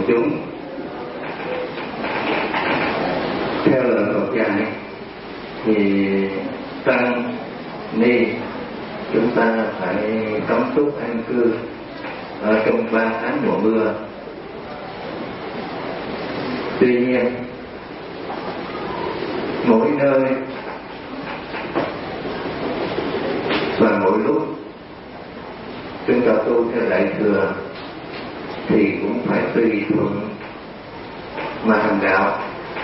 chúng. Theo lời Phật dạy thì tăng ni chúng ta phải cấm túc an cư ở trong 3 tháng mùa mưa. Tuy nhiên mỗi nơi và mỗi lúc chúng ta tu theo Đại Thừa thì cũng phải tùy thuận mà hành đạo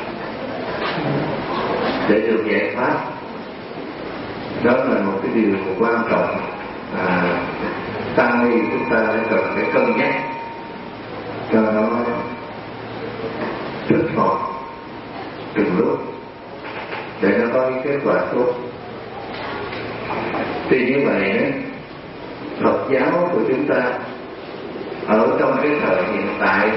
để được giải thoát. Đó là một cái điều quan trọng mà tăng ni chúng ta cần phải cân nhắc cho nó thích hợp từng lúc để nó có cái kết quả tốt. Thì như vậy đó, Phật giáo của chúng ta ở trong cái thời hiện tại,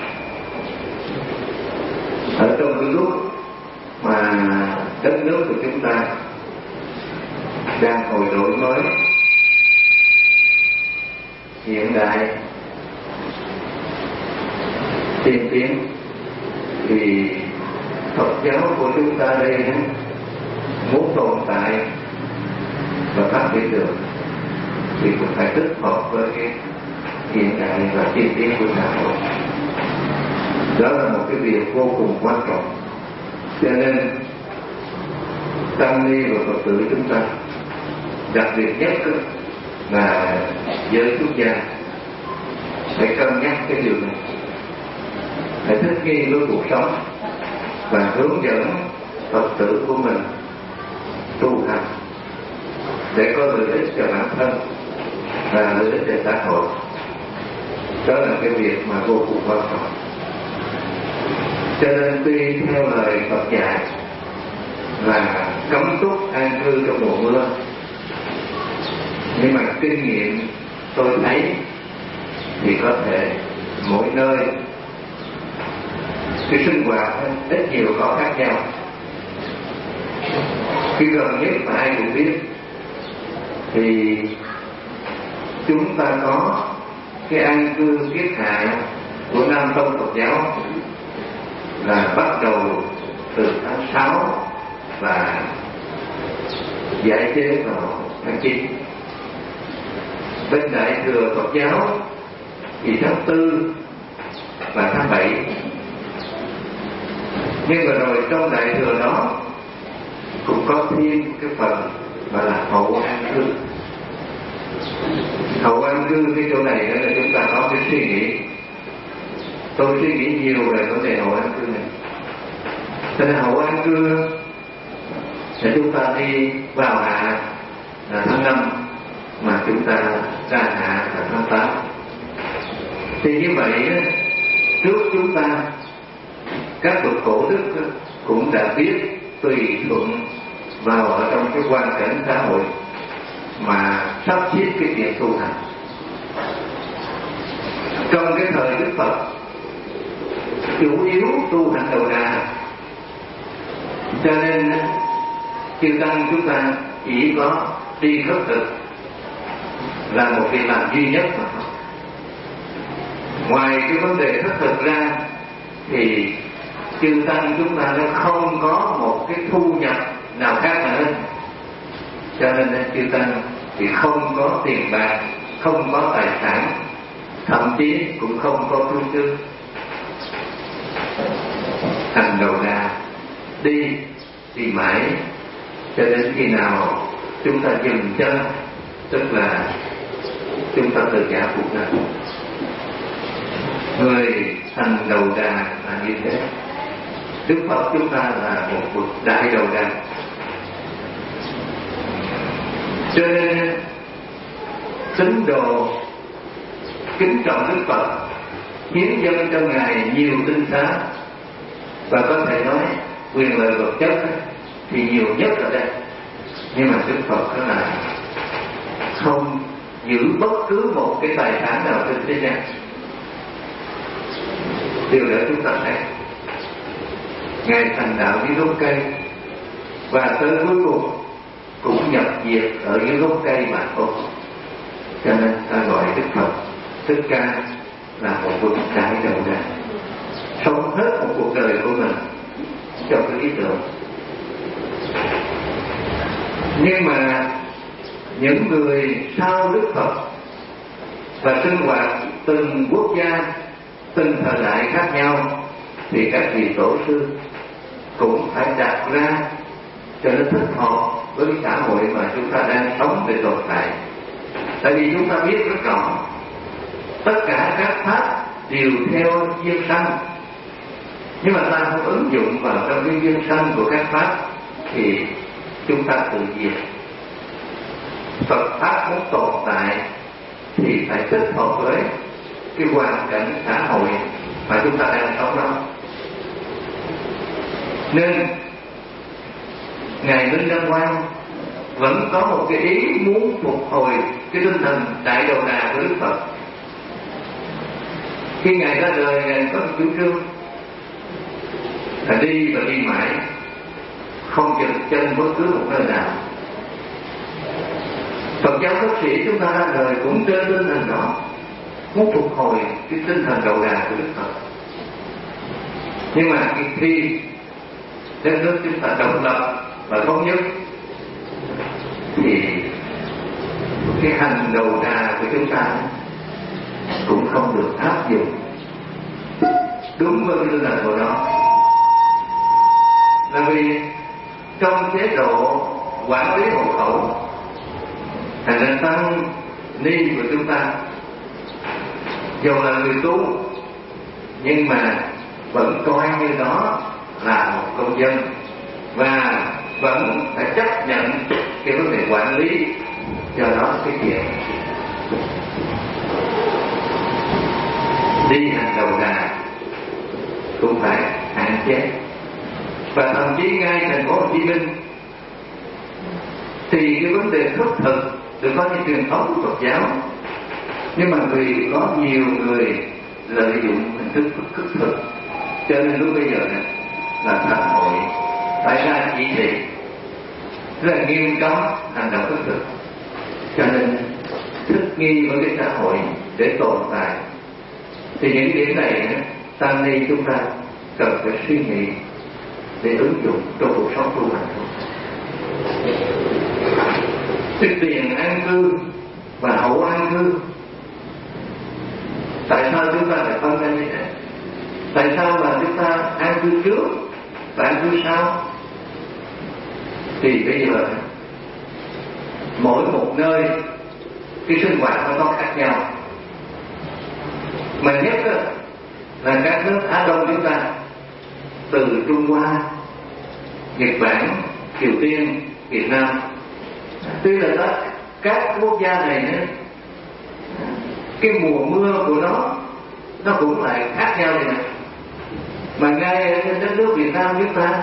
ở trong cái lúc mà đất nước của chúng ta đang hồi đổi mới hiện đại tiên tiến, thì Phật giáo của chúng ta đây muốn tồn tại và phát triển được thì cũng phải thích hợp với cái hiện đại và tiên tiến của xã hội. Đó là một cái việc vô cùng quan trọng. Cho nên tăng ni và Phật tử chúng ta, đặc biệt nhất là giới xuất gia, phải cân nhắc cái điều này, phải thích nghi với cuộc sống và hướng dẫn Phật tử của mình tu hành để có lợi ích cho bản thân và lợi ích cho xã hội. Đó là cái việc mà vô cùng quan trọng. Cho nên tuy theo lời Phật dạy là cấm túc an cư trong mùa mưa, nhưng mà kinh nghiệm tôi thấy thì có thể mỗi nơi cái sinh hoạt ít nhiều có khác nhau. Cái gần nhất mà ai cũng biết thì chúng ta có cái an cư kiết hạ của Nam Tông Phật giáo là bắt đầu từ tháng 6 và giải chế vào tháng 9. Bên Đại Thừa Phật giáo thì tháng 4 và tháng 7. Nhưng mà rồi trong Đại Thừa đó cũng có thêm cái phần gọi là hậu an cư. Hậu an cư cái chỗ này đó là chúng ta có cái suy nghĩ. Tôi suy nghĩ nhiều về vấn đề hậu an cư này. Cho nên hậu an cư để chúng ta đi vào hạ là tháng 5 mà chúng ta ra hạ là tháng 8. Thì như vậy trước chúng ta các bậc cổ đức cũng đã biết tùy thuận vào ở trong cái hoàn cảnh xã hội mà sắp xếp cái việc tu hành. Trong cái thời Đức Phật chủ yếu tu hành đầu đà, cho nên chư tăng chúng ta chỉ có đi khất thực là một việc làm duy nhất mà thôi. Ngoài cái vấn đề khất thực ra thì chư tăng chúng ta nó không có một cái thu nhập nào khác nữa. Cho nên chư tăng thì không có tiền bạc, không có tài sản, thậm chí cũng không có tu tư. Hành đầu đà, đi mãi cho đến khi nào chúng ta dừng chân, tức là chúng ta từ giả cuộc đời. Người hành đầu đà là như thế. Đức Phật chúng ta là một bậc đại đầu đà. Cho nên tín đồ kính trọng Đức Phật, hiến dâng cho Ngài nhiều tinh xá, và có thể nói quyền lợi vật chất thì nhiều nhất ở đây. Nhưng mà Đức Phật đó là không giữ bất cứ một cái tài sản nào trên thế gian. Điều đó chúng ta thấy Ngài thành đạo dưới gốc cây, và tới cuối cùng cũng nhập diệt ở dưới gốc cây mà thôi. Cho nên ta gọi Đức Phật Thích Ca là một bậc đại đầu đà. sống hết một cuộc đời của mình cho cái ý tưởng. Nhưng mà những người sau Đức Phật và sinh hoạt từng quốc gia, từng thời đại khác nhau, thì các vị tổ sư cũng phải đặt ra cho nó thích hợp với cái xã hội mà chúng ta đang sống để tồn tại. Tại vì chúng ta biết rất rõ, tất cả các pháp đều theo duyên sanh, nhưng mà ta không ứng dụng vào trong cái duyên sanh của các pháp thì chúng ta tự diệt. Phật pháp muốn tồn tại thì phải thích hợp với cái hoàn cảnh xã hội mà chúng ta đang sống đó. Nên Ngài Minh Đăng Quang vẫn có một cái ý muốn phục hồi cái tinh thần đại đầu đà của Đức Phật. Khi Ngài ra đời, Ngài có một chủ trương là đi và đi mãi, không dừng chân bất cứ một nơi nào. Phật giáo Pháp Sĩ chúng ta ra đời cũng trên tinh thần đó, muốn phục hồi cái tinh thần đầu đà của Đức Phật. Nhưng mà khi đất nước chúng ta độc lập và thống nhất thì cái hành đầu đà của chúng ta cũng không được áp dụng đúng với tinh thần của nó. Là vì trong chế độ quản lý hộ khẩu, thành ra tăng ni của chúng ta dù là người tu nhưng mà vẫn coi như đó là một công dân và vẫn phải chấp nhận cái vấn đề quản lý, do đó cái chuyện đi hành đầu đà cũng phải hạn chế. Và thậm chí ngay thành phố Hồ Chí Minh thì cái vấn đề khất thực được có những truyền thống của Phật giáo, nhưng mà vì có nhiều người lợi dụng hình thức khất thực, cho nên lúc bây giờ là xã hội phải ra chỉ thị rất là nghiêm cấm hành động khất thực, cho nên thích nghi với cái xã hội để tồn tại. Thì những điểm này tăng ni chúng ta cần phải suy nghĩ để ứng dụng trong cuộc sống tu hành. Cái tiền an cư và hậu an cư, tại sao chúng ta lại phân ra như thế? Tại sao mà chúng ta an cư trước và an cư sau? Thì bây giờ mỗi một nơi cái sinh hoạt nó có khác nhau, mà nhất là các nước Á Đông chúng ta, từ Trung Hoa, Nhật Bản, Triều Tiên, Việt Nam. Tuy là đó, các quốc gia này nữa, cái mùa mưa của nó cũng lại khác nhau vậy nè. Mà ngay ở trên đất nước Việt Nam chúng ta,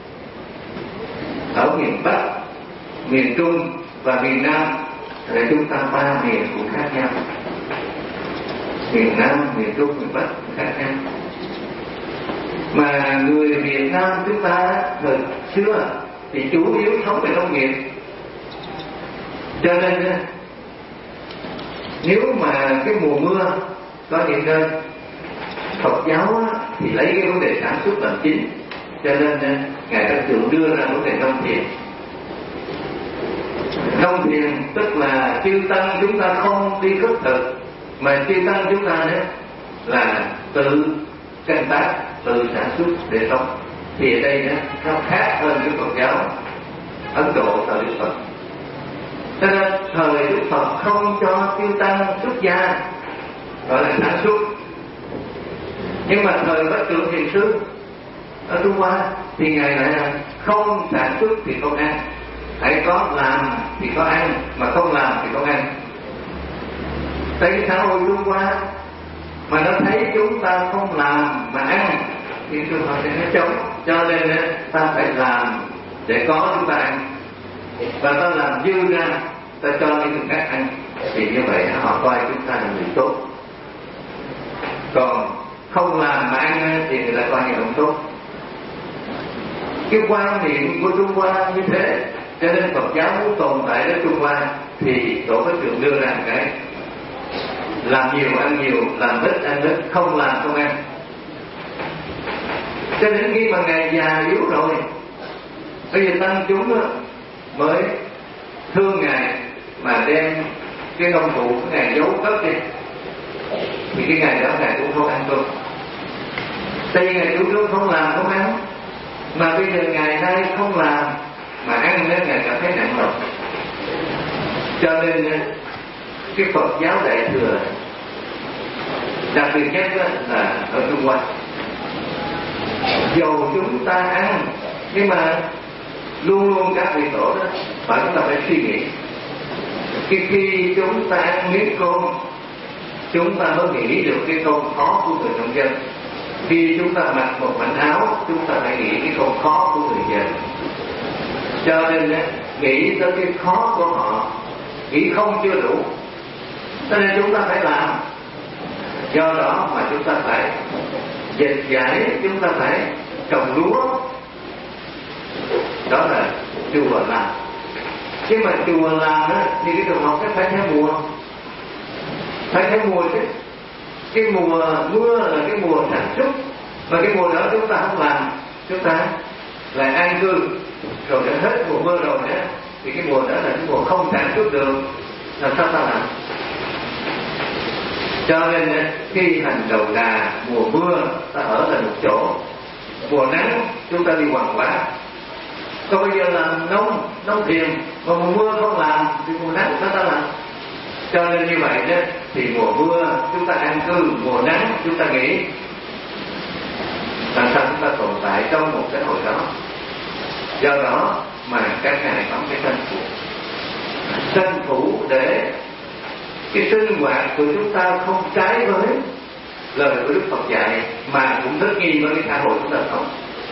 ở miền Bắc, miền Trung và miền Nam, là chúng ta ba miền cũng khác nhau. Miền Nam, miền Trung, miền Bắc khác nhau. Mà người Việt Nam chúng ta thời xưa thì chủ yếu sống về nông nghiệp, cho nên nếu mà cái mùa mưa có những nơi Phật giáo thì lấy cái vấn đề sản xuất làm chính, cho nên Ngài đã thường đưa ra vấn đề nông thiền. Nông thiền tức là chư tăng chúng ta không đi khất thực, mà chư tăng chúng ta là tự canh tác, tự sản xuất để sống. Thì ở đây nó khác hơn cái Phật giáo Ấn Độ thời Đức Phật. Cho nên thời Đức Phật không cho chư tăng xuất gia, gọi là sản xuất. Nhưng mà thời Bách Trượng Thiền Sư ở Trung Hoa thì Ngài lại là không sản xuất thì không ăn, hãy có làm thì có ăn, mà không làm thì không ăn. Tại cái xã hội Trung Hoa mà nó thấy chúng ta không làm mà ăn thì Trung Hoa sẽ nói chống, cho nên ta phải làm để có chúng ta ăn, và ta làm dư ra ta cho những người khác ăn, thì như vậy họ coi chúng ta là người tốt. Còn không làm mà ăn thì người ta coi như không tốt. Cái quan niệm của Trung Hoa như thế, cho nên Phật giáo muốn tồn tại ở Trung Hoa thì Tổ Bách Trượng đưa ra một cái làm nhiều ăn nhiều, làm ít ăn ít, không làm không ăn. Cho đến khi mà Ngài già yếu rồi, bây giờ tăng chúng mới thương Ngài mà đem cái nông cụ của Ngài giấu cất đi, thì cái ngày đó Ngài cũng không ăn cơm. Tại vì Ngài chủ trương không làm không ăn, mà bây giờ Ngài nay không làm mà ăn nên Ngài cảm thấy nặng lòng. Cho nên cái Phật giáo Đại Thừa đặc biệt nhất là ở Trung Hoa, dầu chúng ta ăn nhưng mà luôn luôn các vị tổ đó phải chúng ta phải suy nghĩ. Khi chúng ta ăn miếng cơm, chúng ta mới nghĩ được cái câu khó của người nông dân. Khi chúng ta mặc một mảnh áo, chúng ta phải nghĩ cái câu khó của người dân. Cho nên nghĩ tới cái khó của họ, nghĩ không chưa đủ, cho nên chúng ta phải làm. Do đó mà chúng ta phải dệt giải, chúng ta phải trồng lúa. Đó là chùa làm. Nhưng mà chùa làm thì cái trường học phải theo mùa. Phải theo mùa chứ. Cái mùa mưa là cái mùa sản xuất, và cái mùa đó chúng ta không làm, chúng ta lại an cư, rồi đến hết mùa mưa rồi nữa thì cái mùa đó là cái mùa không sản xuất được, là sao ta làm? Cho nên khi hành đầu đà mùa mưa ta ở lại một chỗ, mùa nắng chúng ta đi hoàng hóa. Còn bây giờ làm nông thiền, mà mùa mưa không làm thì mùa nắng sao ta làm? Cho nên như vậy đó, thì mùa mưa chúng ta an cư, mùa nắng chúng ta nghỉ. Làm sao chúng ta tồn tại trong một cái hội đó? Do đó mà các ngài có cái tranh thủ để cái sinh hoạt của chúng ta không trái với lời của Đức Phật dạy, mà cũng thích nghi với cái xã hội chúng ta sống.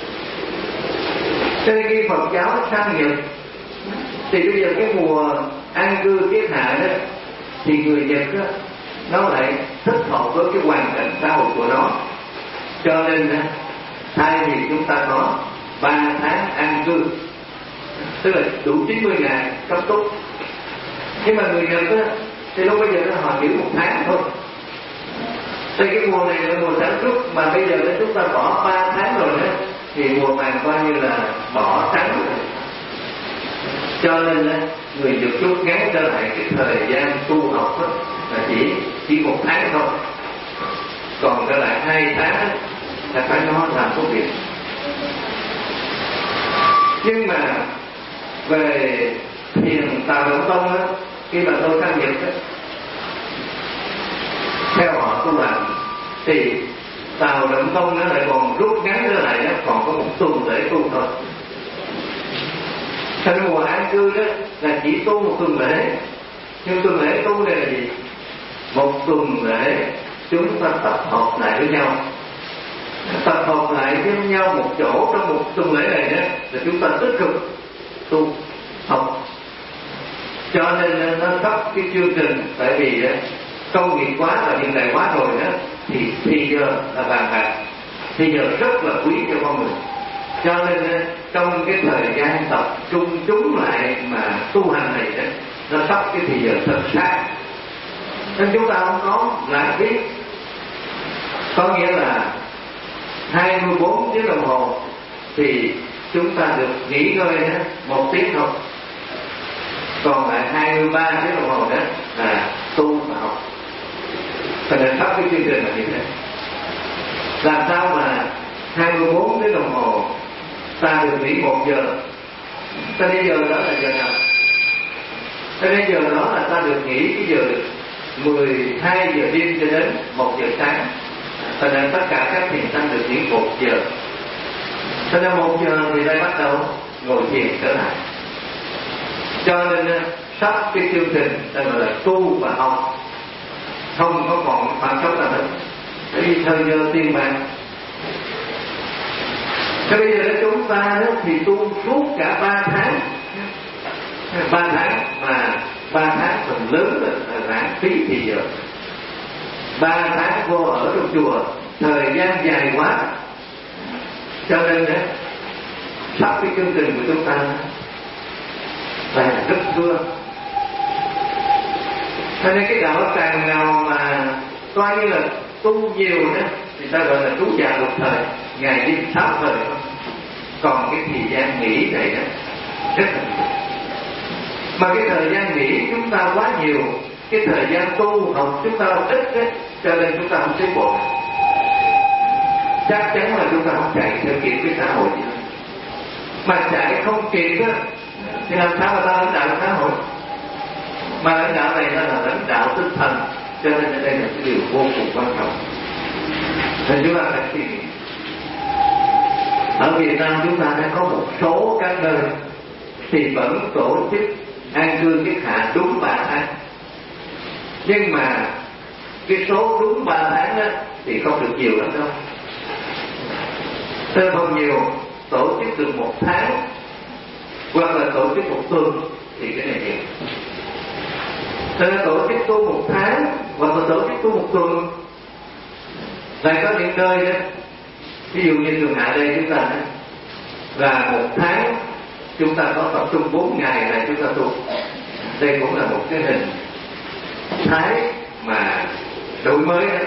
Cho nên khi Phật giáo sang Nhật thì bây giờ cái mùa an cư kiết hạ đó, thì người Nhật đó, nó lại thích hợp với cái hoàn cảnh xã hội của nó. Cho nên thay vì chúng ta có 3 tháng an cư, tức là đủ 90 ngày cấp túc, nhưng mà người Nhật đó, thì lúc bây giờ họ chỉ 1 tháng thôi. Thì cái mùa này là mùa sản xuất, mà bây giờ chúng ta bỏ 3 tháng rồi đó, thì mùa màng coi như là bỏ trắng rồi. Cho nên người Nhật rút ngắn trở lại cái thời gian tu học đó, là chỉ 1 tháng thôi, còn trở lại 2 tháng là phải nó làm công việc. Nhưng mà về thiền Tào Động Tông đó, khi mà tôi sang Nhật đó, theo họ tu hành thì Tào Động Tông nó lại còn rút ngắn trở lại đó, còn có 1 tuần để tu thôi. Thành mùa an cư đó là chỉ tu 1 tuần lễ. Nhưng tuần lễ tu này là gì? 1 tuần lễ chúng ta tập hợp lại với nhau. Tập hợp lại với nhau một chỗ trong 1 tuần lễ này đó, là chúng ta tích cực tu học. Cho nên nó sắp cái chương trình, tại vì đó, công nghiệp quá và hiện đại quá rồi đó, thì giờ là vàng bạc, thì giờ rất là quý cho con người. Cho nên trong cái thời gian tập trung chúng lại mà tu hành này đó, nó sắp cái thì giờ thật sát, nên chúng ta không có lãng phí. Có nghĩa là 24 tiếng đồng hồ thì chúng ta được nghỉ ngơi 1 tiếng thôi, còn lại 23 tiếng đồng hồ đó là tu và học. Cho nên sắp cái chương trình là như thế. Làm sao mà 24 tiếng đồng hồ ta được nghỉ 1 giờ, cho đến giờ đó là giờ nào? Cho đến giờ đó là ta được nghỉ cái giờ 12 giờ đêm cho đến 1 giờ sáng. Cho nên tất cả các thiền sanh được nghỉ 1 giờ. Cho nên 1 giờ thì đây bắt đầu ngồi thiền trở lại. Cho nên sắp cái chương trình ta gọi là tu và học, không có còn khoảng trống nào nữa. Bởi vì thời giờ tiền bạc. Thế bây giờ chúng ta thì tu suốt cả 3 tháng. 3 tháng mà 3 tháng phần lớn là lãng phí thì giờ. 3 tháng vô ở trong chùa, thời gian dài quá. Cho nên sắp cái chương trình của chúng ta là rất thưa. Cho nên cái đạo tràng nào mà coi như là tu nhiều đó thì ta gọi là tu già một thời. ngày đêm 6 thời thôi. Còn cái thời gian nghỉ này đó rất là nhiều. Mà cái thời gian nghỉ chúng ta quá nhiều, cái thời gian tu học chúng ta ít đấy, cho nên chúng ta không tiến bộ. Chắc chắn là chúng ta không chạy theo kịp cái xã hội gì. Mà chạy không kịp á thì làm sao mà ta lãnh đạo xã hội? Mà lãnh đạo này là lãnh đạo tinh thần, cho nên đây là cái điều vô cùng quan trọng. Nên chúng ta phải suy nghĩ. Ở Việt Nam chúng ta đã có một số các nơi thì vẫn tổ chức an cư kiết hạ đúng 3 tháng. Nhưng mà cái số đúng 3 tháng đó thì không được nhiều lắm đâu. Tôi không nhiều tổ chức được 1 tháng hoặc là tổ chức 1 tuần thì cái này nhiều. Tôi tổ chức tu 1 tháng hoặc là tổ chức tu 1 tuần. Lại có những nơi đó, ví dụ như Thượng Hải đây chúng ta là 1 tháng chúng ta có tập trung 4 ngày là chúng ta tu. Đây cũng là một cái hình thái mà đổi mới đó.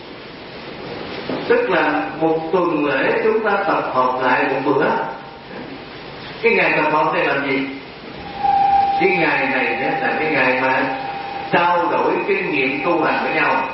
Tức là 1 tuần lễ chúng ta tập hợp lại một bữa. Cái ngày tập hợp đây làm gì? Cái ngày này là cái ngày mà trao đổi kinh nghiệm tu hành với nhau.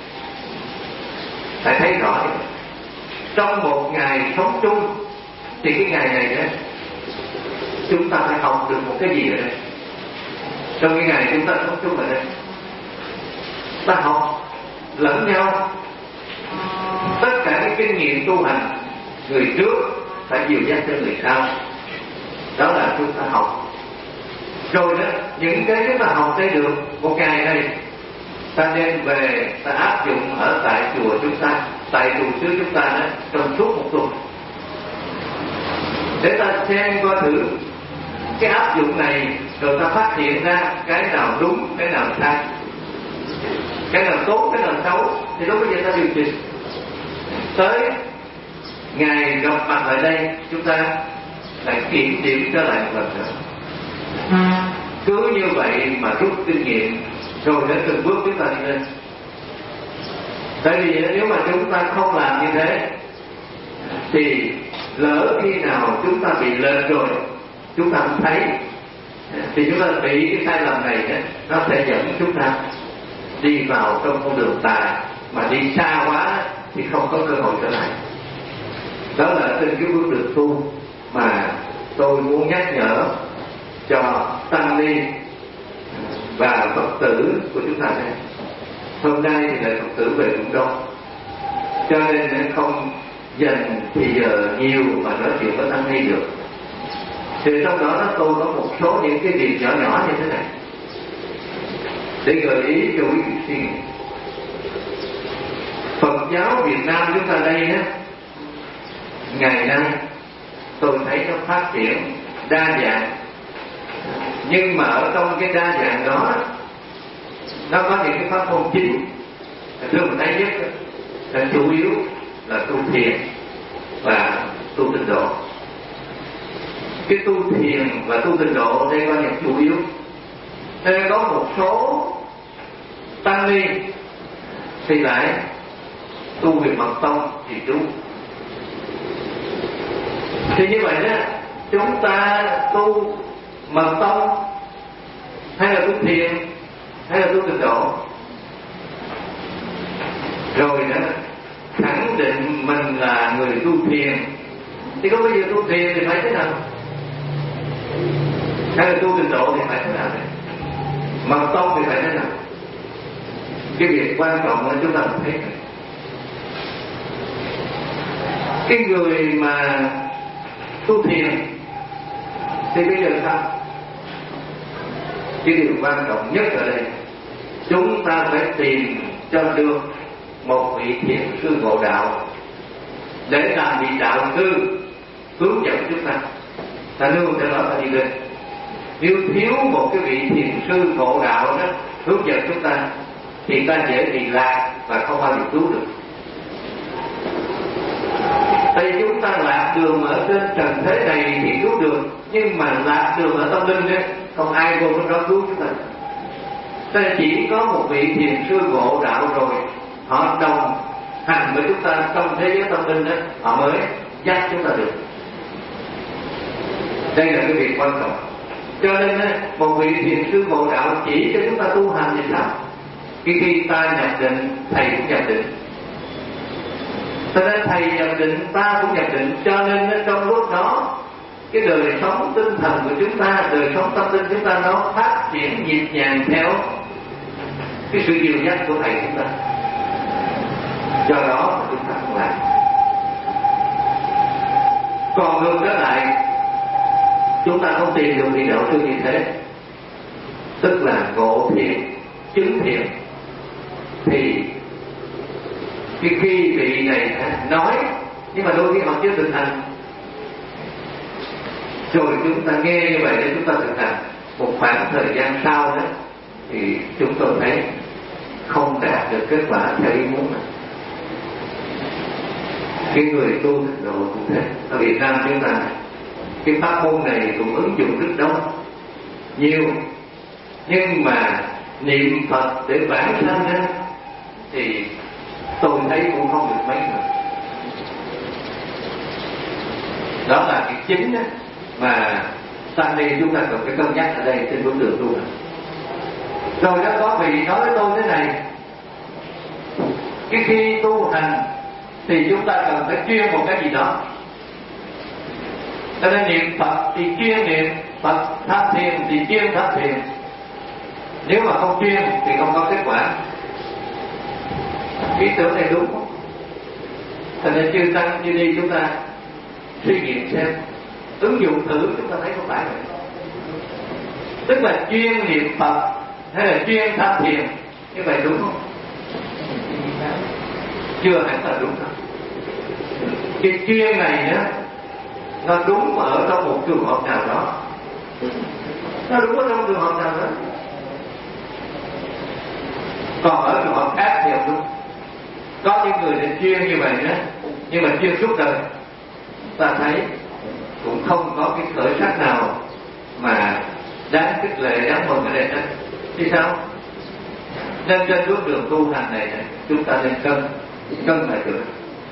Phải thấy rõ trong một ngày sống chung thì cái ngày này đó chúng ta phải học được một cái gì ở đây. Trong cái ngày chúng ta sống chung ở đây, ta học lẫn nhau tất cả cái kinh nghiệm tu hành, người trước phải dìu dắt cho người sau. Đó là chúng ta học. Rồi đó, những cái chúng ta học đây được một ngày này, ta đem về ta áp dụng ở tại chùa chúng ta, tại chùa xứ chúng ta đó, trong suốt 1 tuần, để ta xem coi thử cái áp dụng này, rồi ta phát hiện ra cái nào đúng, cái nào sai, cái nào tốt, cái nào xấu, thì lúc bây giờ ta điều chỉnh. Tới ngày gặp mặt lại đây, chúng ta lại kiểm điểm trở lại một lần nữa. Cứ như vậy mà rút kinh nghiệm, rồi đến từng bước chúng ta đi lên. Tại vì nếu mà chúng ta không làm như thế thì lỡ khi nào chúng ta bị lệch rồi, chúng ta không thấy, thì chúng ta bị cái sai lầm này nó sẽ dẫn chúng ta đi vào trong con đường tà, mà đi xa quá thì không có cơ hội trở lại. Đó là trên cái bước đường tu mà tôi muốn nhắc nhở cho tăng ni và Phật tử của chúng ta đây. Hôm nay thì là Phật tử về cũng đông, cho nên không dành thì giờ nhiều mà nói chuyện với tăng ni được. Thì trong đó tôi có một số những cái việc nhỏ nhỏ như thế này để gợi ý cho quý vị suy nghĩ. Phật giáo Việt Nam chúng ta đây á, ngày nay tôi thấy nó phát triển đa dạng, nhưng mà ở trong cái đa dạng đó nó có những cái pháp môn chính. Thưa mình thấy nhất là chủ yếu là tu thiền và tu tịnh độ. Cái tu thiền và tu tịnh độ đây có những chủ yếu. Nên có một số tăng ni thì lại tu về mật tông thì trú. Thì như vậy đó, chúng ta tu mật tông hay là tu thiền hay là tu tịnh độ, rồi đó khẳng định mình là người tu thiền, thì có bây giờ tu thiền thì phải thế nào, hay là tu tịnh độ thì phải thế nào, mật tông thì phải thế nào. Cái việc quan trọng là chúng ta thấy cái người mà tu thiền thì bây giờ sao? Cái điều quan trọng nhất ở đây, chúng ta phải tìm cho được một vị thiền sư ngộ đạo để làm vị đạo sư hướng dẫn chúng ta. Ta nương theo đó ta đi lên. Nếu thiếu một cái vị thiền sư ngộ đạo đó hướng dẫn chúng ta thì ta dễ bị lạc và không bao giờ cứu được. Tại vì chúng ta lạc đường ở trên trần thế này thì cứu được, nhưng mà lạc đường ở tâm linh ấy, không ai vô trong đó cứu chúng ta. Ta chỉ có một vị thiền sư ngộ đạo rồi họ đồng hành hành với chúng ta trong thế giới tâm linh đó, họ mới dắt chúng ta được. Đây là cái việc quan trọng. Cho nên một vị thiền sư ngộ đạo chỉ cho chúng ta tu hành thì sao? Khi ta nhập định, thầy cũng nhập định. Cho nên thầy nhập định, ta cũng nhập định. Cho nên trong lúc đó, cái đời sống tinh thần của chúng ta, đời sống tâm linh chúng ta nó phát triển nhịp nhàng theo cái sự dìu dắt của thầy chúng ta. Do đó chúng ta không làm. Còn ngược trở lại, chúng ta không tìm được vị đạo sư như thế, tức là ngộ thiền, chứng thiền, thì khi vị này nói nhưng mà đôi khi họ chưa thực hành, rồi chúng ta nghe như vậy để chúng ta thực hành một khoảng thời gian sau đó thì chúng tôi thấy không đạt được kết quả theo ý muốn. Cái người tu thực độ cũng thế. Ở Việt Nam chúng ta cái pháp môn này cũng ứng dụng rất đông, nhiều, nhưng mà niệm Phật để vãng sanh ra thì tôi thấy cũng không được mấy người. Đó là cái chính đó mà sang đây chúng ta cần phải cân nhắc ở đây trên bước đường tu. Rồi đó có vị nói với tôi thế này: cái khi tu hành thì chúng ta cần phải chuyên một cái gì đó. Cho nên niệm Phật thì chuyên niệm Phật, tham thiền thì chuyên tham thiền. Nếu mà không chuyên thì không có kết quả. Ý tưởng này đúng không? Cho nên chư tăng như đi chúng ta suy nghiệm xem, ứng dụng thử chúng ta thấy không phải vậy. Tức là chuyên niệm Phật hay là chuyên tham thiền, như vậy đúng không? Chưa hẳn là đúng đâu. Cái chuyên này á, nó đúng ở trong một trường hợp nào đó, nó đúng ở trong trường hợp nào đó, còn ở trường hợp khác thì không đúng. Có những người thì chuyên như vậy đó, nhưng mà chuyên suốt đời, ta thấy cũng không có cái khởi sắc nào mà đáng khích lệ, đáng mừng ở đây đó. Vì sao? Nên trên bước đường tu hành này chúng ta nên cân lại được.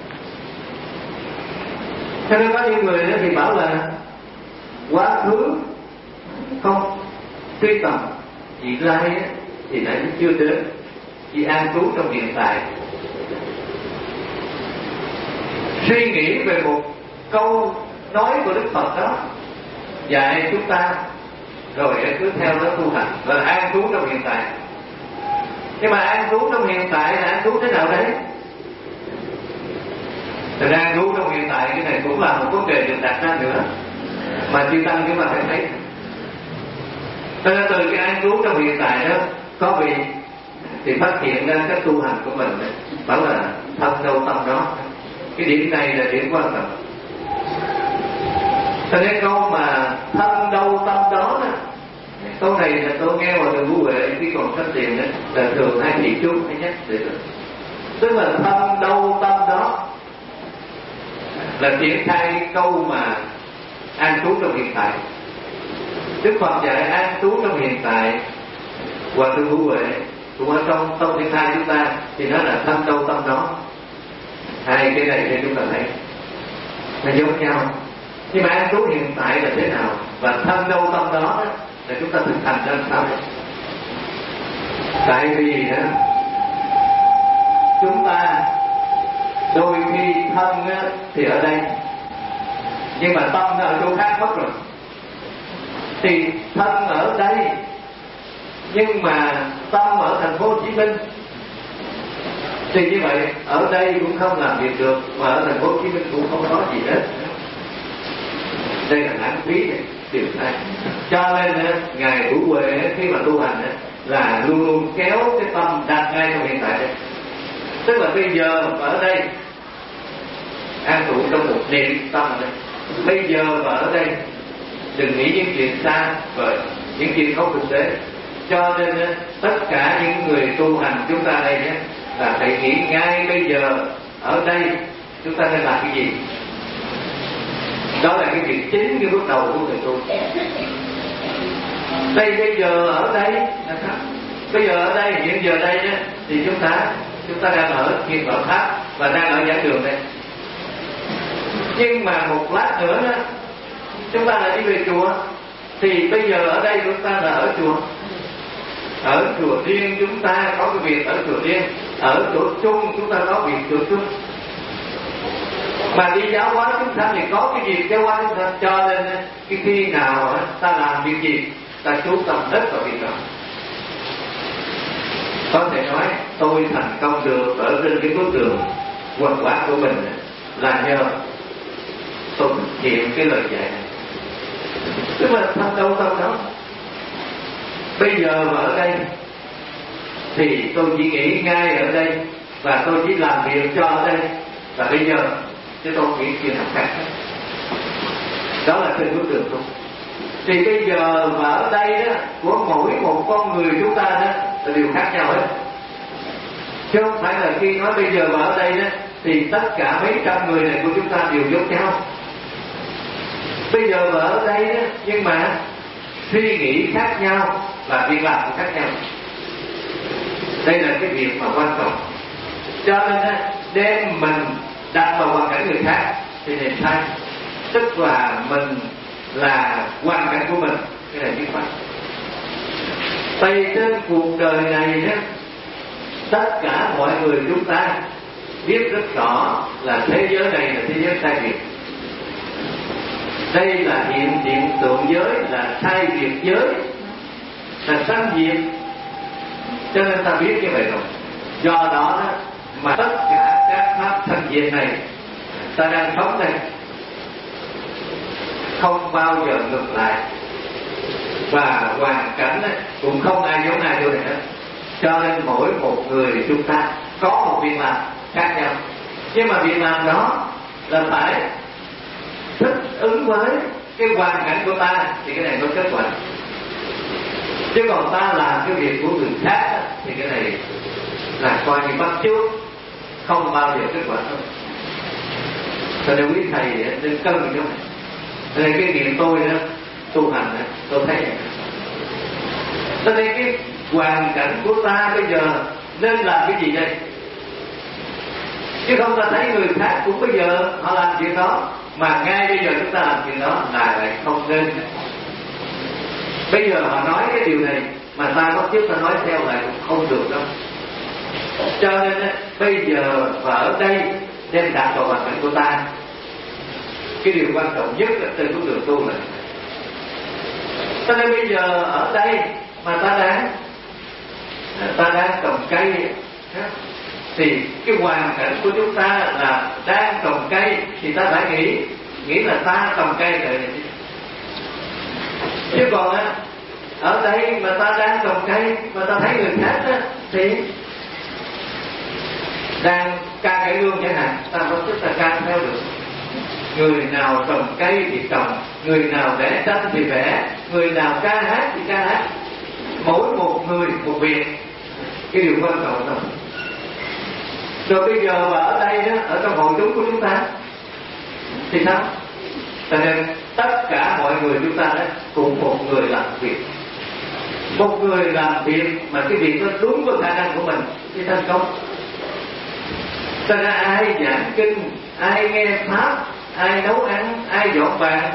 Cho nên có những người thì bảo là quá khứ không truy tầm, vị lai thì nãy chưa đến, chỉ an trú trong hiện tại. Suy nghĩ về một câu nói của Đức Phật đó dạy chúng ta, rồi cứ theo đó tu hành, và an trú trong hiện tại. Nhưng mà an trú trong hiện tại là an trú thế nào đấy? Thì an trú trong hiện tại cái này cũng là một vấn đề được đặt ra nữa, mà chư tăng chúng ta phải thấy. Cho nên từ cái an trú trong hiện tại đó, có vị thì phát hiện ra cách tu hành của mình, bảo là thân đâu tâm đó. Cái điểm này là điểm quan trọng. Cho nên câu mà thân đâu tâm đó, câu này là tôi nghe vào từ Vũ Huệ khi còn sách tiền đó, là thường hay thị chúng hay nhắc để được. Tức là thân đâu tâm đó là triển khai cái câu mà an trú trong hiện tại. Đức Phật dạy an trú trong hiện tại, và từ Vũ Huệ cũng ở trong tông thiên thai chúng ta thì nó là thân đâu tâm đó. Hai cái này thì chúng ta thấy nó giống nhau, nhưng mà an trú hiện tại là thế nào và thân đâu tâm đó là chúng ta thực hành ra sao? Tại vì đó, chúng ta đôi khi thân thì ở đây, nhưng mà tâm nó ở chỗ khác mất rồi. Thì thân ở đây nhưng mà tâm ở thành phố Hồ Chí Minh, thì như vậy ở đây cũng không làm việc được, mà ở thành phố Hồ Chí Minh cũng không có gì hết. Đây là lãng phí điều này. Cho nên ngài Vũ Huệ khi mà tu hành là luôn luôn kéo cái tâm đặt ngay trong hiện tại đây. Tức là bây giờ và ở đây, an trụ trong một niệm tâm ở đây. Bây giờ và ở đây, đừng nghĩ những chuyện xa vời, những chuyện không thực tế. Cho nên tất cả những người tu hành chúng ta đây là phải nghĩ ngay bây giờ ở đây chúng ta nên làm cái gì. Đó là cái việc chính cái bước đầu của người tu. Đây bây giờ ở đây là sao? Bây giờ ở đây, hiện giờ đây thì chúng ta chúng ta đang ở Thiên Bảo Tháp và đang ở giảng đường đây. Nhưng mà một lát nữa đó, chúng ta lại đi về chùa. Thì bây giờ ở đây chúng ta là ở chùa. Ở chùa riêng chúng ta có cái việc ở chùa riêng, ở chỗ chung chúng ta có việc chỗ chung. Mà đi giáo hóa chúng ta thì có cái việc giáo hóa chúng ta, cho nên cái khi nào ta làm việc gì ta chú tâm hết vào việc đó. Có thể nói tôi thành công được ở trên cái bước đường quần quán của mình là nhờ tôi thực hiện cái lời dạy này. Tức là thành đâu tâm đó. Bây giờ mà ở đây thì tôi chỉ nghĩ ngay ở đây và tôi chỉ làm việc cho ở đây và bây giờ, chứ tôi không nghĩ chuyện nào khác. Đó là trên bước đường tôi. Thì bây giờ và ở đây đó của mỗi một con người chúng ta đó là điều khác nhau hết. Chứ không phải là khi nói bây giờ và ở đây đó thì tất cả mấy trăm người này của chúng ta đều giống nhau. Bây giờ và ở đây đó, nhưng mà suy nghĩ khác nhau và việc làm cũng khác nhau. Đây là cái việc mà quan trọng. Cho nên đem mình đặt vào hoàn cảnh người khác thì nên sai. Tức là mình là hoàn cảnh của mình. Cái này biết phải. Tại trên cuộc đời này đó, tất cả mọi người chúng ta biết rất rõ là thế giới này là thế giới sai biệt. Đây là hiện tượng giới, là sai biệt giới, là sanh diệt. Cho nên ta biết như vậy rồi. Do đó mà tất cả các pháp sanh diệt này ta đang sống đây không bao giờ ngược lại, và hoàn cảnh cũng không ai giống ai đâu nữa. Cho nên mỗi một người chúng ta có một việc làm khác nhau, nhưng mà việc làm đó là phải thích ứng với cái hoàn cảnh của ta thì cái này có kết quả. Chứ còn ta làm cái việc của người khác thì cái này là coi như bắt chước, không bao giờ kết quả đâu. Cho nên quý thầy nên cân như thế này. Nên cái nghiệp tôi đó, tu hành đó, tôi thấy vậy. Cho nên cái hoàn cảnh của ta bây giờ nên làm cái gì đây? Chứ không ta thấy người khác cũng bây giờ họ làm chuyện đó, mà ngay bây giờ chúng ta làm chuyện đó là lại không nên. Bây giờ họ nói cái điều này mà ta bắt chước ta nói theo lại cũng không được đâu. Cho nên bây giờ và ở đây đem đặt vào hoàn cảnh của ta. Cái điều quan trọng nhất là trên con đường tu này. Cho nên bây giờ ở đây mà ta đang trồng cây thì cái hoàn cảnh của chúng ta là đang trồng cây thì ta phải nghĩ là ta trồng cây rồi. Chứ còn ở đây mà ta đang trồng cây mà ta thấy người khác thì đang ca cải lương chẳng hạn, ta không thích ta ca theo được. Người nào trồng cây thì trồng, người nào vẽ tranh thì vẽ, người nào ca hát thì ca hát. Mỗi một người một việc. Cái điều quan trọng đó. Rồi bây giờ mà ở đây đó, ở trong hội chúng của chúng ta thì sao? Cho nên tất cả mọi người chúng ta đó cùng một người làm việc. Một người làm việc mà cái việc nó đúng với khả năng của mình thì thành công. Cho nên ai giảng kinh, ai nghe pháp, ai nấu ăn, ai dọn bàn,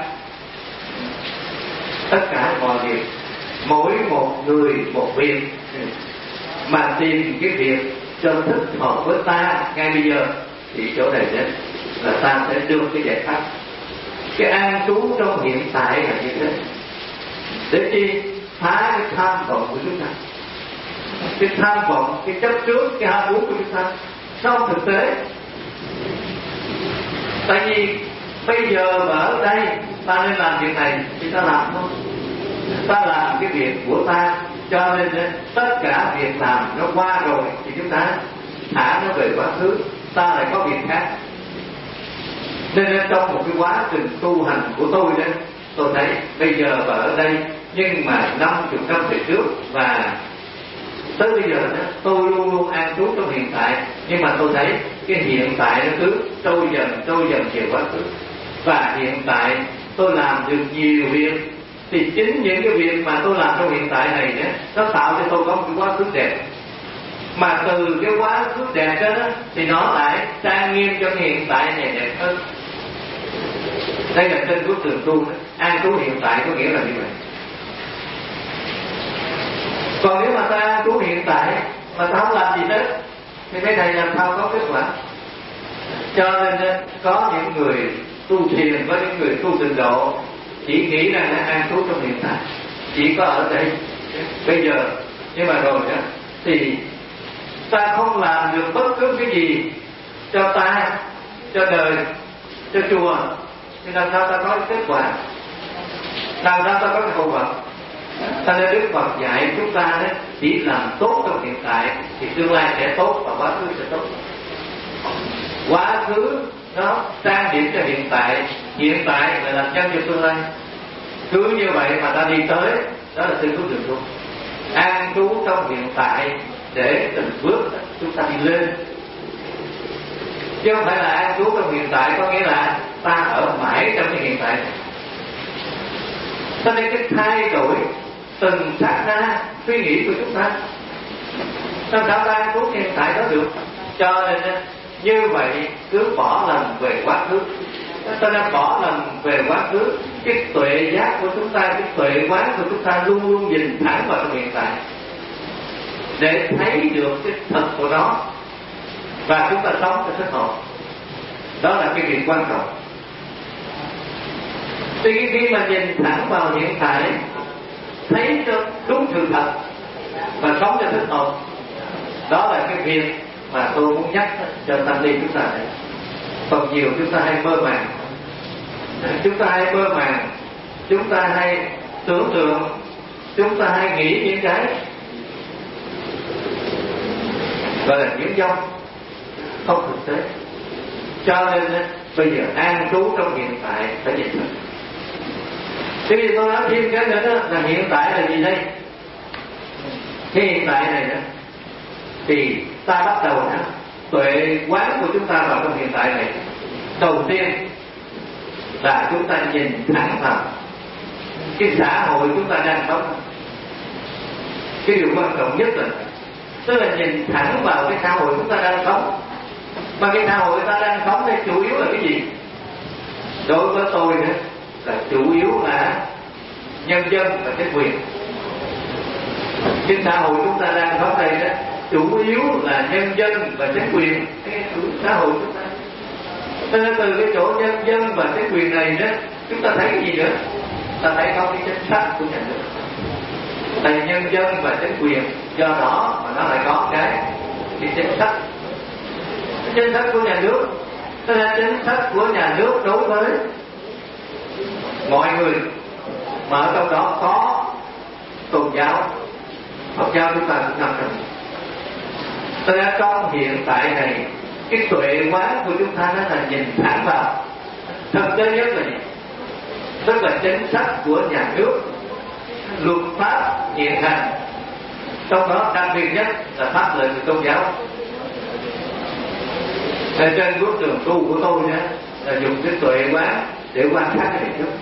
tất cả mọi việc, mỗi một người một việc, mà tìm cái việc cho thích hợp với ta ngay bây giờ thì chỗ này đấy là ta sẽ đưa cái giải pháp. Cái an trú trong hiện tại là như thế. Để chi? Phá cái tham vọng của chúng ta. Cái tham vọng, cái chấp trước, cái ham muốn của chúng ta không thực tế. Tại vì bây giờ mà ở đây ta nên làm việc này thì ta làm thôi. Ta làm cái việc của ta, cho nên tất cả việc làm nó qua rồi thì chúng ta thả nó về quá khứ, ta lại có việc khác. Nên trong một cái quá trình tu hành của tôi đó, tôi thấy bây giờ và ở đây, nhưng mà 50 năm về trước và tới bây giờ đó, tôi luôn luôn an trú trong hiện tại. Nhưng mà tôi thấy cái hiện tại nó cứ trôi dần về quá khứ. Và hiện tại tôi làm được nhiều việc, thì chính những cái việc mà tôi làm trong hiện tại này đó, nó tạo cho tôi có một cái quá khứ đẹp. mà từ cái quá khứ đẹp đó thì nó lại trang nghiêm cho hiện tại này đẹp hơn. Đây là trên bước đường tu. An trú hiện tại có nghĩa là như vậy. Còn nếu mà ta an trú hiện tại mà ta không làm gì hết thì cái này làm sao có kết quả? Cho nên có những người tu thiền, có những người tu tịnh độ chỉ nghĩ rằng là an trú trong hiện tại, chỉ có ở đây bây giờ. Nhưng mà rồi đó thì ta không làm được bất cứ cái gì cho ta, cho đời, cho chùa, thì làm sao ta có kết quả, làm sao ta có cái hậu quả? Cho nên Đức Phật dạy chúng ta đấy, chỉ làm tốt trong hiện tại thì tương lai sẽ tốt và quá khứ sẽ tốt. Quá khứ nó trang điểm cho hiện tại là làm chân cho tương lai. Cứ như vậy mà ta đi tới, đó là từng bước đường tu. An trú trong hiện tại để từng bước chúng ta đi lên, chứ không phải là an trú trong hiện tại có nghĩa là ta ở mãi trong cái hiện tại này. Cho nên cái thay đổi từng sát na suy nghĩ của chúng ta, làm sao ta an trú hiện tại đó được? Cho nên như vậy cứ bỏ lầm về quá khứ. Cho nên bỏ lầm về quá khứ, cái tuệ giác của chúng ta, cái tuệ quán của chúng ta luôn luôn nhìn thẳng vào trong hiện tại để thấy được cái thật của nó và chúng ta sống cho thích hợp. Đó là cái việc quan trọng. Thì khi mà nhìn thẳng vào hiện tại, thấy cho đúng sự thật và sống cho thích hợp, đó là cái việc mà tôi muốn nhắc cho tăng ni chúng ta này. Còn nhiều chúng ta hay mơ màng, chúng ta hay mơ màng, chúng ta hay tưởng tượng, chúng ta hay nghĩ những cái gọi là những dông không thực tế. Cho nên bây giờ an trú trong hiện tại phải nhìn thật. Thế vì tôi nói thêm cái nữa đó, là hiện tại là gì đây? Cái hiện tại này đó thì ta bắt đầu tuệ quán của chúng ta vào trong hiện tại này. Đầu tiên là chúng ta nhìn thẳng vào cái xã hội chúng ta đang sống. Cái điều quan trọng nhất là tức là nhìn thẳng vào cái xã hội chúng ta đang sống. Mà cái xã hội ta đang sống thì chủ yếu là cái gì? Đối với tôi nữa là chủ yếu là nhân dân và chính quyền. Cái xã hội chúng ta đang sống đây đó chủ yếu là nhân dân và chính quyền, cái xã hội chúng ta. Cho nên từ cái chỗ nhân dân và chính quyền này đó, chúng ta thấy cái gì nữa? Ta thấy có cái chính sách của nhà nước. Tại nhân dân và chính quyền, do đó mà nó lại có cái chính sách. Cái chính sách của nhà nước, tức là chính sách của nhà nước đối với mọi người, mà ở trong đó có tôn giáo. Phật giáo chúng ta cũng nằm trong. Cho nên trong hiện tại này, cái tuệ quán của chúng ta nó là nhìn thẳng vào thực tế nhất là gì? Tức là chính sách của nhà nước, luật pháp hiện hành, trong đó đặc biệt nhất là pháp lệnh của tôn giáo. Ở trên bước đường tu của tôi nhé, là dùng cái tuệ quán để quan sát cái này trước.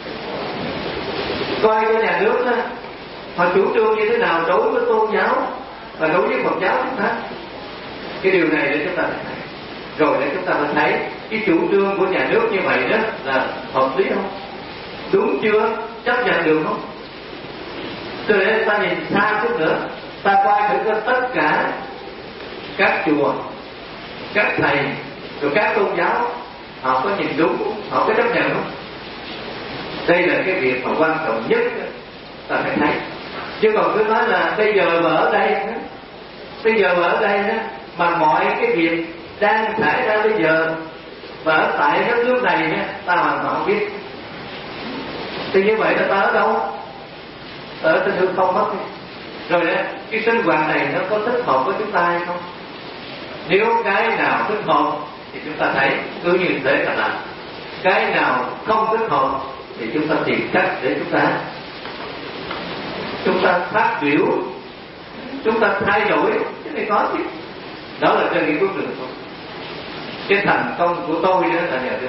Coi cái nhà nước đó, họ chủ trương như thế nào đối với tôn giáo và đối với Phật giáo chúng ta. Cái điều này để chúng ta thấy. Rồi để chúng ta phải thấy cái chủ trương của nhà nước như vậy đó là hợp lý không? Đúng chưa? Chấp nhận được không? Từ đây ta nhìn xa chút nữa, ta coi thử cho tất cả các chùa, các thầy, rồi các tôn giáo, họ có nhìn đúng không? Họ có chấp nhận không? Đây là cái việc mà quan trọng nhất ta phải thấy. Chứ còn cứ nói là bây giờ mà ở đây, bây giờ mà ở đây mà mọi cái việc đang xảy ra bây giờ và ở tại đất nước này ta hoàn toàn không biết. Thì như vậy ta ở đâu? Ở trên hư không mất. Rồi đấy, cái sinh hoạt này nó có thích hợp với chúng ta hay không? Nếu cái nào thích hợp thì chúng ta thấy cứ như thế là làm. Cái nào không thích hợp thì chúng ta tìm cách để chúng ta phát biểu, chúng ta thay đổi. Cái này có chứ. Đó là trên cái bước đường thôi. Cái thành công của tôi đó là nhờ được.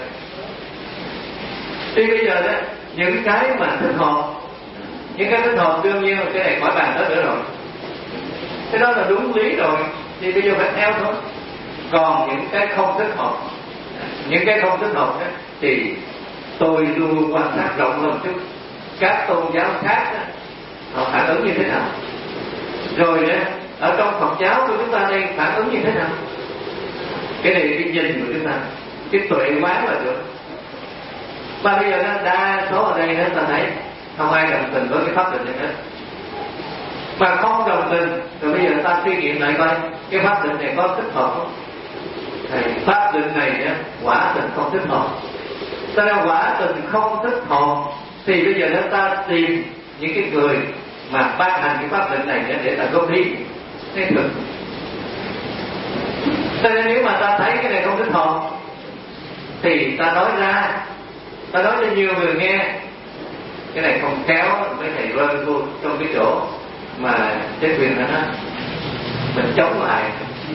Thì bây giờ đó, những cái mà thích hợp, những cái thích hợp đương nhiên cái này khỏi bàn tới nữa rồi. cái đó là đúng lý rồi, thì bây giờ phải theo thôi. Còn những cái không thích hợp, những cái không thích hợp đó, thì tôi luôn quan sát rộng hơn chút các tôn giáo khác đó, họ phản ứng như thế nào. Rồi đó, ở trong Phật giáo của chúng ta đây phản ứng như thế nào. Cái này cái nhìn của chúng ta, cái tuệ quán là được. Mà bây giờ đa số ở đây ta thấy không ai đồng tình với cái pháp định này hết. Mà không đồng tình, rồi bây giờ ta suy nghiệm lại coi cái pháp định này có thích hợp không. Pháp định này quả tình không thích hợp. Ta ra quả tình không thích hợp, thì bây giờ ta tìm những cái người mà ban hành cái pháp định này để ta góp đi thế thực. Cho nên nếu mà ta thấy cái này không thích hợp thì ta nói ra, ta nói cho nhiều người nghe. Cái này không kéo mấy thầy rơi vô trong cái chỗ mà chế quyền nó mình chống lại.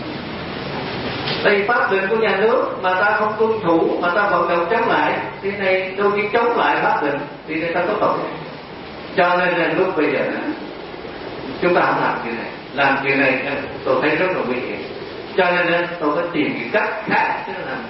Đây pháp định của nhà nước mà ta không tuân thủ, mà ta vận động chống lại, thì này đôi khi chống lại pháp định thì người ta có tội. Cho nên là lúc bây giờ chúng ta không làm chuyện này. Làm chuyện này tôi thấy rất là nguy hiểm. Cho nên tôi có tìm cái cách khác, chứ là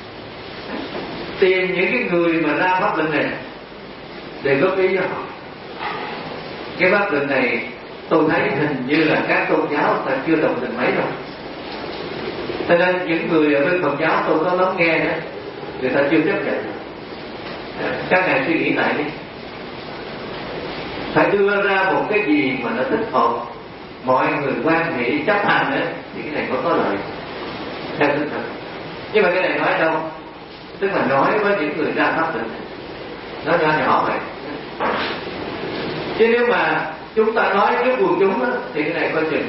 tìm những cái người mà ra pháp định này để góp ý cho họ. Cái pháp định này tôi thấy hình như là các tôn giáo ta chưa đồng tình mấy đâu. Cho nên những người ở bên Phật giáo tôi có lắng nghe đó, người ta chưa chấp nhận. Các ngài suy nghĩ lại đi. Phải đưa ra một cái gì mà nó thích hợp, mọi người quan hệ chấp hành đó, thì cái này có lợi theo tinh thần. Nhưng mà cái này nói đâu, tức là nói với những người ra pháp định, nói nhỏ nhỏ vậy. Chứ nếu mà chúng ta nói với quần chúng đó, thì cái này coi chừng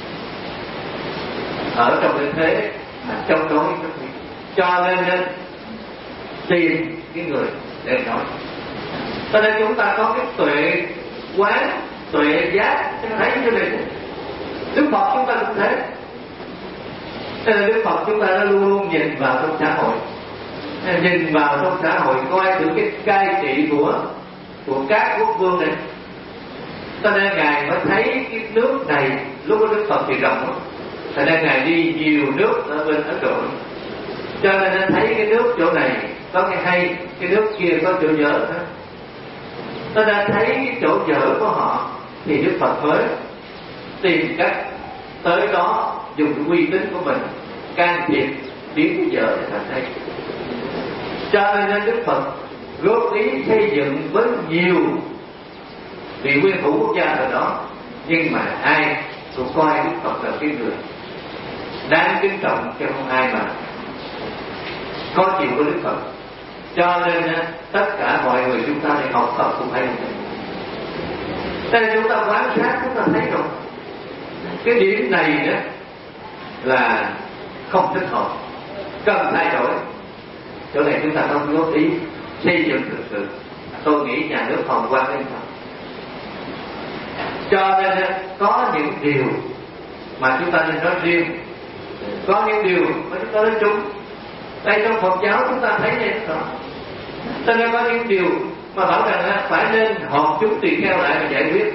ở trong cái thế mà chống đối. Cho nên tìm cái người để nói. Cho nên chúng ta có cái tuệ quán, tuệ giác, chúng ta thấy như này. Đức Phật chúng ta cũng thế. Cho nên Đức Phật chúng ta đã luôn luôn nhìn vào trong xã hội, nhìn vào trong xã hội, coi thử cái cai trị của các quốc vương này. Cho nên ngài mới thấy cái nước này, lúc đó Đức Phật thì rộng lắm. Cho nên ngài đi nhiều nước ở bên Ấn Độ, cho nên thấy cái nước chỗ này có cái hay, cái nước kia có chỗ dở đó. Cho nên thấy cái chỗ dở của họ thì Đức Phật mới tìm cách tới đó dùng cái uy tín của mình can thiệp biến cái dở để thành hay. Cho nên Đức Phật góp ý xây dựng với nhiều vị nguyên thủ quốc gia ở đó, nhưng mà ai cũng coi Đức Phật là cái người đáng kính trọng, chứ không ai mà có chịu với Đức Phật. Cho nên tất cả mọi người chúng ta đi học Phật cũng hay. Cho nên chúng ta quan sát, chúng ta thấy rồi cái điểm này đó là không thích hợp, cần thay đổi. Chỗ này chúng ta không góp ý xây dựng thực sự, tôi nghĩ nhà nước phòng quan đến không. Cho nên có những điều mà chúng ta nên nói riêng, có những điều mà chúng ta nói chung. Đây trong Phật giáo chúng ta thấy này đó. Cho nên có những điều mà bảo rằng phải nên họp chúng tùy theo lại mà giải quyết,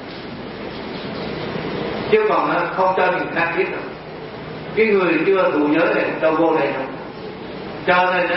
chứ còn không cho người khác biết đâu. Cái người chưa thụ giới này đâu vô đây đâu. Cho nên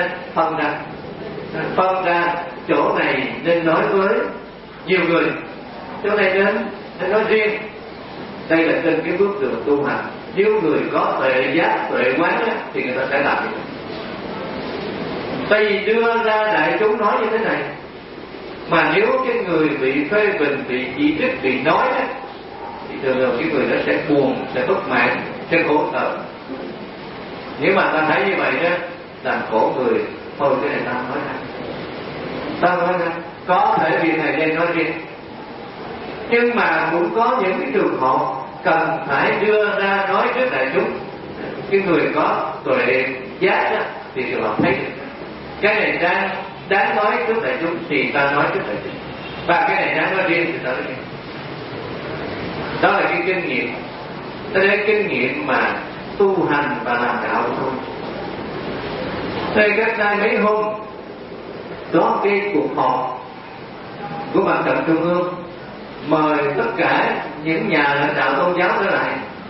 phân ra chỗ này nên nói với nhiều người, chỗ này nên nói riêng. Đây là trên cái bước đường tu hành. Nếu người có tuệ giác, tuệ quán thì người ta sẽ làm như vậy. Tại vì đưa ra đại chúng nói như thế này, mà nếu cái người bị phê bình, bị chỉ trích, bị nói đó, thì thường cái người đó sẽ buồn, sẽ bất mãn, sẽ khổ sở. Nếu mà ta thấy như vậy đó, làm khổ người, thôi cái này ta nói ra. Ta nói ra, có thể việc này nên nói riêng. Nhưng mà cũng có những cái trường hợp cần phải đưa ra nói trước đại chúng. Cái người có tuệ giác đó, thì trường hợp thấy cái này đáng nói trước đại chúng thì ta nói trước đại chúng, và cái này đáng nói riêng thì ta nói riêng. Đó là cái kinh nghiệm. Đó là cái kinh nghiệm mà tu hành và làm đạo thôi. Đây cách đây mấy hôm có cái cuộc họp của Mặt trận Trung ương, mời tất cả những nhà lãnh đạo tôn giáo trở lại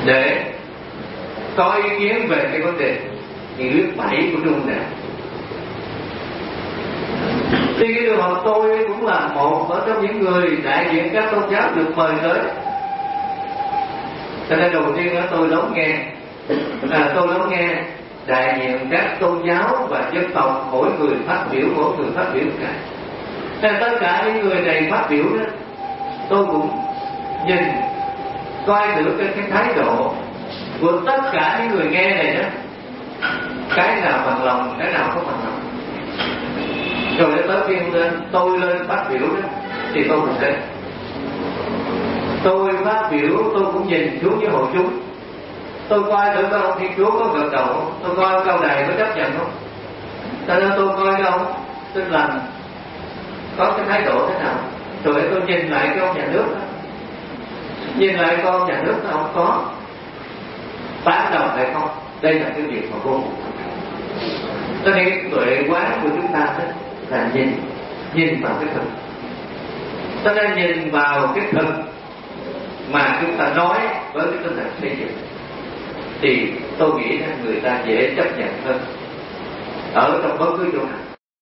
để có ý kiến về cái vấn đề nghị quyết 7 của Trung ương Đảng. Thì cái trường hợp tôi cũng là một ở trong những người đại diện các tôn giáo được mời tới. Cho nên đầu tiên đó tôi lắng nghe đại diện các tôn giáo và dân tộc, mỗi người phát biểu cả. Nên tất cả những người này phát biểu đó, tôi cũng nhìn coi thử cái thái độ của tất cả những người nghe này đó, cái nào bằng lòng, cái nào không bằng lòng. Rồi đến tới phiên tôi lên phát biểu đó, thì tôi cũng thế. Tôi phát biểu, tôi cũng nhìn xuống với hội chúng. Tôi coi thử các ông Thiên Chúa có gật đầu không, tôi coi câu này có chấp nhận không. Cho nên tôi coi cái ông Tin Lành có cái thái độ thế nào. Rồi tôi nhìn lại cái ông nhà nước đó, nhìn lại con ông nhà nước đó, ông có tán đồng hay không. Đây là cái việc mà vô cùng. Cho nên cái tuệ quán của chúng ta đó là nhìn vào cái thực. Cho nên nhìn vào cái thực mà chúng ta nói với cái tinh thần xây dựng, thì tôi nghĩ là người ta dễ chấp nhận hơn ở trong bất cứ chỗ nào.